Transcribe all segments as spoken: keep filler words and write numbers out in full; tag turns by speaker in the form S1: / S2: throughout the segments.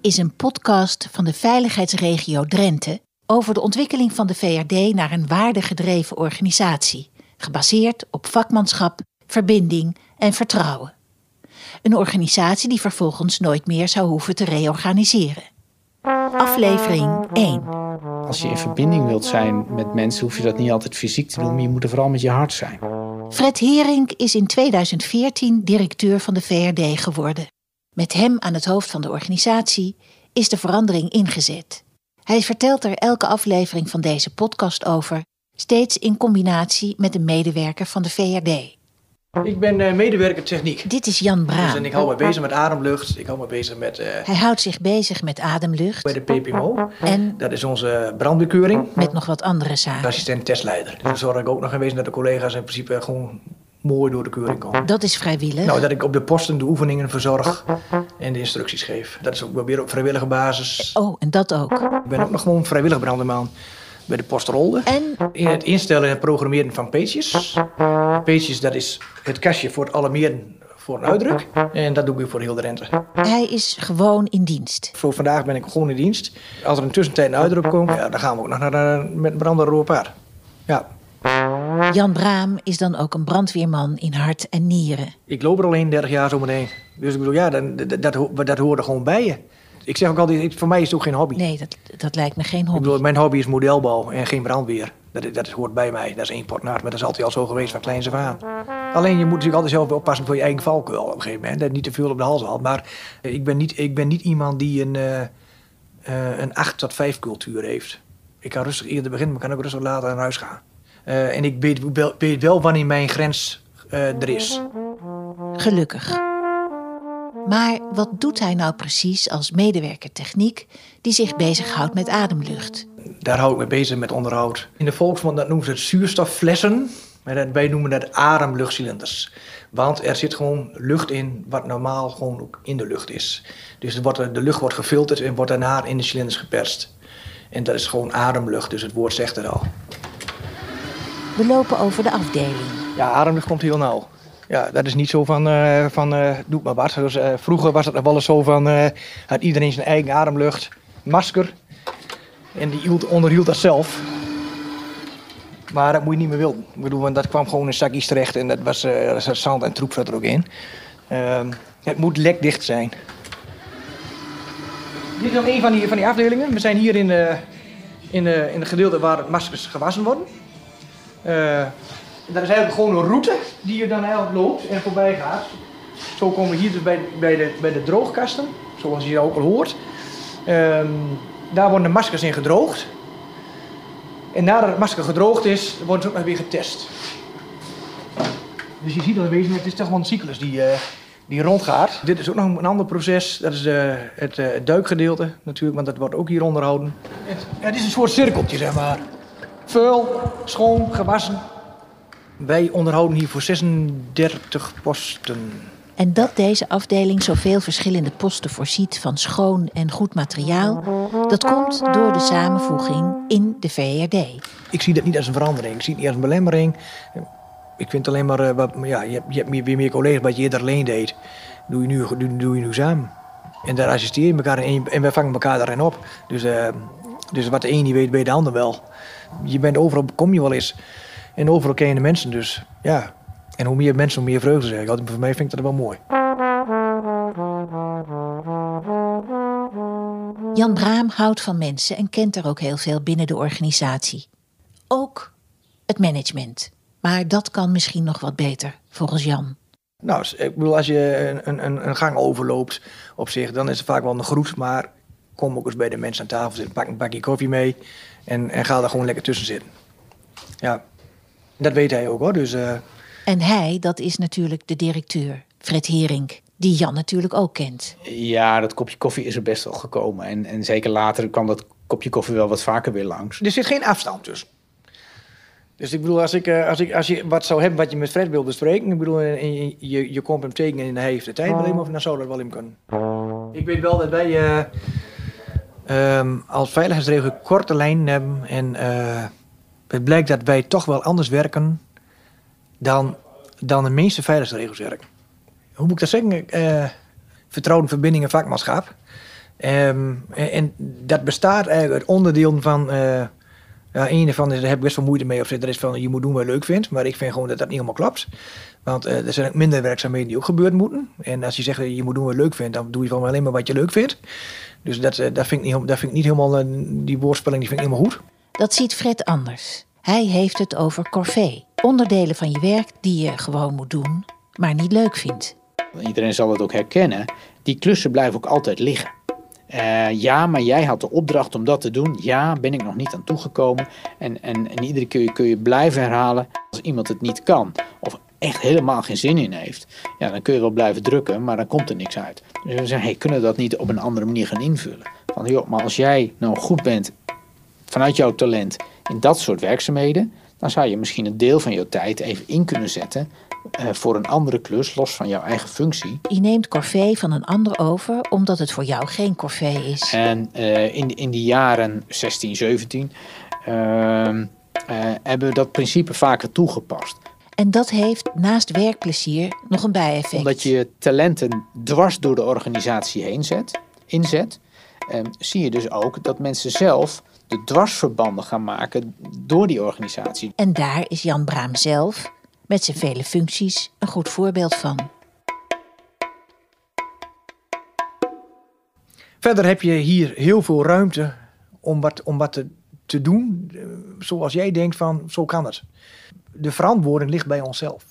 S1: is een podcast van de Veiligheidsregio Drenthe over de ontwikkeling van de V R D naar een waardegedreven organisatie, gebaseerd op vakmanschap, verbinding en vertrouwen. Een organisatie die vervolgens nooit meer zou hoeven te reorganiseren. Aflevering één.
S2: Als je in verbinding wilt zijn met mensen, hoef je dat niet altijd fysiek te doen, maar je moet er vooral met je hart zijn.
S1: Fred Heerink is in tweeduizend veertien directeur van de V R D geworden. Met hem aan het hoofd van de organisatie is de verandering ingezet. Hij vertelt er elke aflevering van deze podcast over, steeds in combinatie met een medewerker van de V R D.
S3: Ik ben uh, medewerker techniek.
S1: Dit is Jan Braam.
S3: Dus, en ik hou me bezig met ademlucht. Ik hou me bezig met... Uh,
S1: Hij houdt zich bezig met ademlucht.
S3: Bij de P P M O.
S1: En
S3: dat is onze brandweerkeuring.
S1: Met nog wat andere zaken.
S3: Assistent testleider. Dus dan zorg ik ook nog aanwezig dat de collega's in principe gewoon mooi door de keuring komen.
S1: Dat is vrijwillig.
S3: Nou, dat ik op de posten de oefeningen verzorg en de instructies geef. Dat is ook wel weer op vrijwillige basis.
S1: Oh, en dat ook.
S3: Ik ben ook nog gewoon vrijwillig brandweerman bij de post Rolde.
S1: En
S3: in het instellen en programmeren van pages. Pages, dat is het kastje voor het alarmeren voor een uitdruk. En dat doe ik voor heel de Drenthe.
S1: Hij is gewoon in dienst.
S3: Voor vandaag ben ik gewoon in dienst. Als er een tussentijd een uitdruk komt, ja, dan gaan we ook nog naar, uh, met brandweer paard. Ja.
S1: Jan Braam is dan ook een brandweerman in hart en nieren.
S3: Ik loop er al eenendertig jaar zo meteen. Dus ik bedoel, ja, dat, dat, dat, dat hoort er gewoon bij je. Ik zeg ook altijd, voor mij is het ook geen hobby.
S1: Nee, dat, dat lijkt me geen hobby.
S3: Ik bedoel, mijn hobby is modelbouw en geen brandweer. Dat, dat hoort bij mij. Dat is één pot naad, maar dat is altijd al zo geweest van kleins af aan. Alleen je moet natuurlijk altijd zelf oppassen voor je eigen valkuil op een gegeven moment. Dat niet te veel op de hals haalt. Maar ik ben niet, ik ben niet iemand die een, uh, uh, een acht tot vijf cultuur heeft. Ik kan rustig eerder beginnen, maar kan ook rustig later naar huis gaan. Uh, en ik weet wel, weet wel wanneer mijn grens uh, er is.
S1: Gelukkig. Maar wat doet hij nou precies als medewerker techniek die zich bezighoudt met ademlucht?
S3: Daar hou ik me bezig met onderhoud. In de volksmond dat noemen ze het zuurstofflessen. Maar wij noemen dat ademluchtcilinders. Want er zit gewoon lucht in wat normaal gewoon ook in de lucht is. Dus wordt, de lucht wordt gefilterd en wordt daarna in de cilinders geperst. En dat is gewoon ademlucht, dus het woord zegt het al.
S1: We lopen over de afdeling.
S3: Ja, ademlucht komt heel nauw. Ja, dat is niet zo van, uh, van uh, doe maar wat. Dus, uh, vroeger was het nog wel eens zo van, uh, had iedereen zijn eigen ademlucht, masker. En die hield, onderhield dat zelf. Maar dat moet je niet meer willen. Ik bedoel, dat kwam gewoon in zakjes terecht en dat was uh, zand en troep zat er ook in. Uh, het moet lekdicht zijn. Dit is dan een van die, van die afdelingen. We zijn hier in, uh, in, uh, in het gedeelte waar maskers gewassen worden. Uh, Dat is eigenlijk gewoon een route die je dan eigenlijk loopt en voorbij gaat. Zo komen we hier dus bij, bij, de, bij de droogkasten, zoals je ook al hoort. Um, daar worden de maskers in gedroogd. En nadat het masker gedroogd is, worden ze ook nog weer getest. Dus je ziet al in wezen, het is toch wel een cyclus die, uh, die rondgaat. Dit is ook nog een ander proces, dat is uh, het uh, duikgedeelte natuurlijk, want dat wordt ook hier onderhouden. Het, ja, het is een soort cirkeltje, zeg maar. Vuil, schoon, gewassen. Wij onderhouden hier voor zesendertig posten.
S1: En dat deze afdeling zoveel verschillende posten voorziet van schoon en goed materiaal, dat komt door de samenvoeging in de V R D.
S3: Ik zie dat niet als een verandering, ik zie het niet als een belemmering. Ik vind alleen maar, uh, wat, ja, je, je hebt meer, weer meer collega's wat je eerder alleen deed. Doe je nu, doe, doe je nu samen. En daar assisteer je elkaar in en wij vangen elkaar daarin op. Dus, uh, dus wat de een niet weet, weet de ander wel. Je bent overal, kom je wel eens. En overal ken je de mensen dus, ja. En hoe meer mensen, hoe meer vreugde, zeg ik. Voor mij vind ik dat wel mooi.
S1: Jan Braam houdt van mensen en kent er ook heel veel binnen de organisatie. Ook het management. Maar dat kan misschien nog wat beter, volgens Jan.
S3: Nou, ik bedoel, als je een, een, een gang overloopt op zich, dan is het vaak wel een groet. Maar kom ook eens bij de mensen aan tafel zitten, pak een bakje koffie mee en, en ga daar gewoon lekker tussen zitten. Ja. Dat weet hij ook hoor. Dus, uh...
S1: En hij, dat is natuurlijk de directeur, Fred Heerink, die Jan natuurlijk ook kent.
S2: Ja, dat kopje koffie is er best wel gekomen. En, en zeker later kwam dat kopje koffie wel wat vaker weer langs.
S3: Er zit geen afstand tussen. Dus ik bedoel, als, ik, uh, als, ik, als je wat zou hebben wat je met Fred wil bespreken, ik bedoel, en je, je, je komt hem tegen en hij heeft de tijd wel in, dan zou dat wel in kunnen. Ik weet wel dat wij uh, um, als veiligheidsregio korte lijnen hebben en uh, het blijkt dat wij toch wel anders werken dan, dan de meeste veiligheidsregio's werken. Hoe moet ik dat zeggen? Uh, vertrouwen, verbinding en vakmanschap. Um, en, en dat bestaat eigenlijk uit onderdelen van... Uh, ja, een ervan is, daar heb ik best wel moeite mee. Of er is van, je moet doen wat je leuk vindt. Maar ik vind gewoon dat dat niet helemaal klopt. Want uh, er zijn ook minder werkzaamheden die ook gebeurd moeten. En als je zegt, je moet doen wat je leuk vindt, dan doe je van alleen maar wat je leuk vindt. Dus dat, uh, dat, vind, ik niet, dat vind ik niet helemaal, uh, die woordspelling die vind ik niet helemaal goed.
S1: Dat ziet Fred anders. Hij heeft het over corvée. Onderdelen van je werk die je gewoon moet doen, maar niet leuk vindt.
S2: Iedereen zal het ook herkennen. Die klussen blijven ook altijd liggen. Uh, ja, maar jij had de opdracht om dat te doen. Ja, ben ik nog niet aan toegekomen. En, en, en iedere keer kun je blijven herhalen. Als iemand het niet kan of echt helemaal geen zin in heeft, ja, dan kun je wel blijven drukken, maar dan komt er niks uit. Dus we zeggen, hey, kunnen we dat niet op een andere manier gaan invullen? Van, joh, maar als jij nou goed bent vanuit jouw talent in dat soort werkzaamheden, dan zou je misschien een deel van jouw tijd even in kunnen zetten uh, voor een andere klus, los van jouw eigen functie.
S1: Je neemt corvée van een ander over, omdat het voor jou geen corvée is.
S2: En uh, in, in die jaren zestien, zeventien uh, uh, hebben we dat principe vaker toegepast.
S1: En dat heeft naast werkplezier nog een bijeffect.
S2: Omdat je talenten dwars door de organisatie heen zet, inzet, uh, zie je dus ook dat mensen zelf de dwarsverbanden gaan maken door die organisatie.
S1: En daar is Jan Braam zelf, met zijn vele functies, een goed voorbeeld van.
S3: Verder heb je hier heel veel ruimte om wat, om wat te, te doen, zoals jij denkt van, zo kan het. De verantwoording ligt bij onszelf.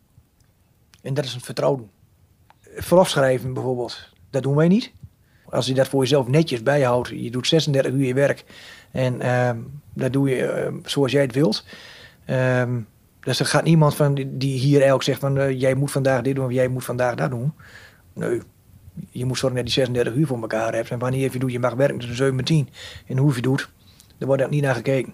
S3: En dat is een vertrouwen. Verlofschrijven bijvoorbeeld, dat doen wij niet. Als je dat voor jezelf netjes bijhoudt, je doet zesendertig uur je werk en uh, dat doe je uh, zoals jij het wilt. Uh, dus er gaat niemand van die hier eigenlijk zegt van uh, jij moet vandaag dit doen of jij moet vandaag dat doen. Nee, je moet zorgen dat die zesendertig uur voor elkaar hebt. En wanneer je doet, je mag werken tussen zeven en tien. En hoe je doet, daar wordt ook niet naar gekeken.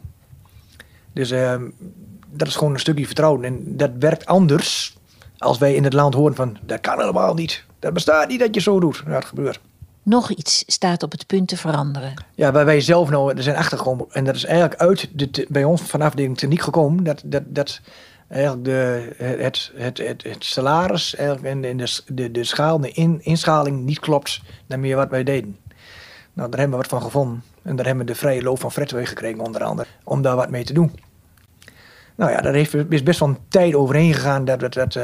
S3: Dus uh, dat is gewoon een stukje vertrouwen. En dat werkt anders als wij in het land horen van dat kan helemaal niet. Dat bestaat niet dat je zo doet. Nou, dat gebeurt.
S1: Nog iets staat op het punt te veranderen.
S3: Ja, waar wij zelf nou er zijn achtergekomen. En dat is eigenlijk uit de te, bij ons van afdeling techniek gekomen. Dat, dat, dat eigenlijk de, het, het, het, het salaris eigenlijk en, en de, de, de schaal, de in, inschaling niet klopt naar meer wat wij deden. Nou, daar hebben we wat van gevonden. En daar hebben we de vrije loop van Fred weer gekregen onder andere. Om daar wat mee te doen. Nou ja, daar heeft, is best wel een tijd overheen gegaan dat we dat,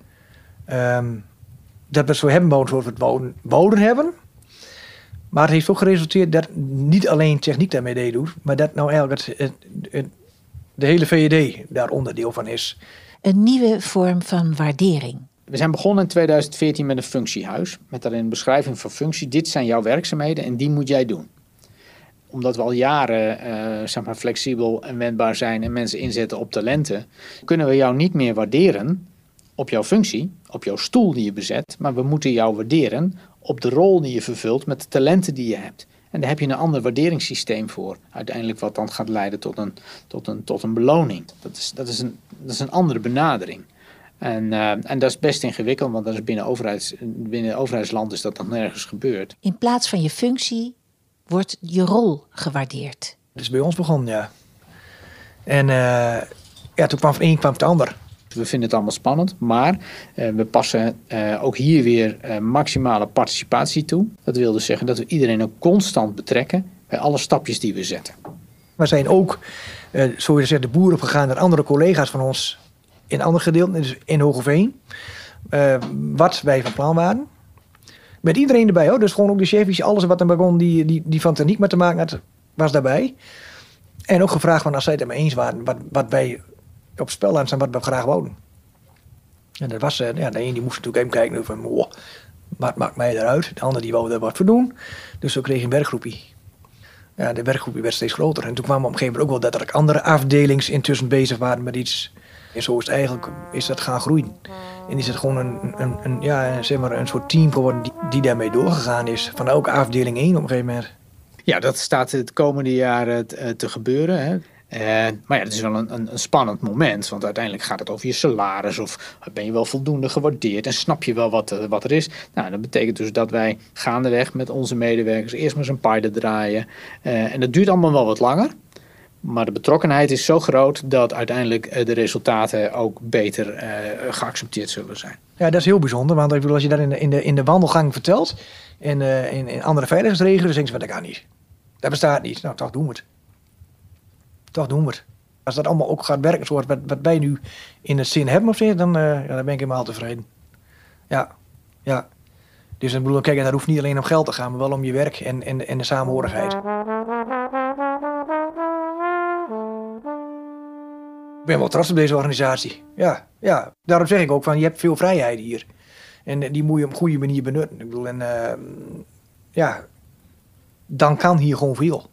S3: uh, um, dat we het zo hebben bouwen zoals we het wouden, wouden hebben. Maar het heeft ook geresulteerd dat niet alleen techniek daarmee deed doet, maar dat nou eigenlijk het, het, het, de hele V E D daar onderdeel van is.
S1: Een nieuwe vorm van waardering.
S2: We zijn begonnen in tweeduizend veertien met een functiehuis. Met daarin een beschrijving van functie. Dit zijn jouw werkzaamheden en die moet jij doen. Omdat we al jaren uh, zeg maar flexibel en wendbaar zijn en mensen inzetten op talenten, kunnen we jou niet meer waarderen op jouw functie, op jouw stoel die je bezet. Maar we moeten jou waarderen op de rol die je vervult met de talenten die je hebt. En daar heb je een ander waarderingssysteem voor. Uiteindelijk wat dan gaat leiden tot een, tot een, tot een beloning. Dat is, dat is, een, dat is een andere benadering. En, uh, en dat is best ingewikkeld, want dat is binnen, overheids, binnen overheidsland is dat nog nergens gebeurd.
S1: In plaats van je functie wordt je rol gewaardeerd.
S3: Dat is bij ons begonnen, ja. En uh, ja, toen kwam van een kwam het ander.
S2: We vinden het allemaal spannend, maar uh, we passen uh, ook hier weer uh, maximale participatie toe. Dat wil dus zeggen dat we iedereen ook constant betrekken bij alle stapjes die we zetten.
S3: We zijn ook, uh, zoals je zegt, de boer opgegaan naar andere collega's van ons in andere gedeelten, dus in Hoogeveen. Uh, wat wij van plan waren. Met iedereen erbij, hoor. Dus gewoon ook de chefjes, alles wat er begon die, die, die van techniek met te maken had, was daarbij. En ook gevraagd van als zij het er mee eens waren, wat, wat wij op spel hadden en wat we graag wouden. En dat was, ja, de een die moest natuurlijk even kijken van, oh, wat maakt mij eruit? De ander die wou er wat voor doen. Dus zo kreeg je een werkgroepje. Ja, de werkgroepje werd steeds groter. En toen kwam op een gegeven moment ook wel dat er andere afdelings intussen bezig waren met iets. En zo is het eigenlijk is dat gaan groeien. En is het gewoon een, een, een, ja, zeg maar een soort team geworden die, die daarmee doorgegaan is. Van elke afdeling één op een gegeven moment.
S2: Ja, dat staat het komende jaren te, te gebeuren. Hè. Uh, maar ja, het is wel een, een, een spannend moment. Want uiteindelijk gaat het over je salaris. Of ben je wel voldoende gewaardeerd. En snap je wel wat, wat er is. Nou, dat betekent dus dat wij gaandeweg met onze medewerkers eerst maar eens een pilot draaien. Uh, en dat duurt allemaal wel wat langer. Maar de betrokkenheid is zo groot dat uiteindelijk de resultaten ook beter uh, geaccepteerd zullen zijn.
S3: Ja, dat is heel bijzonder. Want als je dat in de, in de, in de wandelgang vertelt, en, uh, en, en andere veiligheidsregels. Dan denken ze, dat kan niet. Dat bestaat niet. Nou, toch doen we het. Toch doen we het. Als dat allemaal ook gaat werken zoals wat, wat wij nu in het zin hebben of zo, dan, uh, ja, dan ben ik helemaal tevreden. Ja, ja. Dus ik bedoel, kijk, en dat hoeft niet alleen om geld te gaan, maar wel om je werk en, en, en de samenhorigheid. Ik ben wel trots op deze organisatie. Ja, ja. Daarom zeg ik ook van, je hebt veel vrijheid hier. En die moet je op een goede manier benutten. Ik bedoel, en uh, ja, dan kan hier gewoon veel.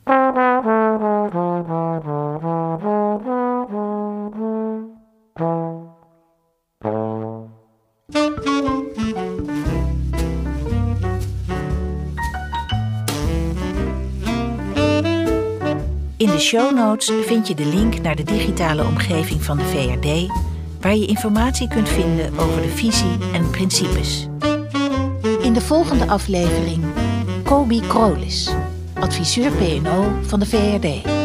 S1: In de show notes vind je de link naar de digitale omgeving van de V R D, waar je informatie kunt vinden over de visie en principes. In de volgende aflevering Kobi Krolis, adviseur P en O van de V R D.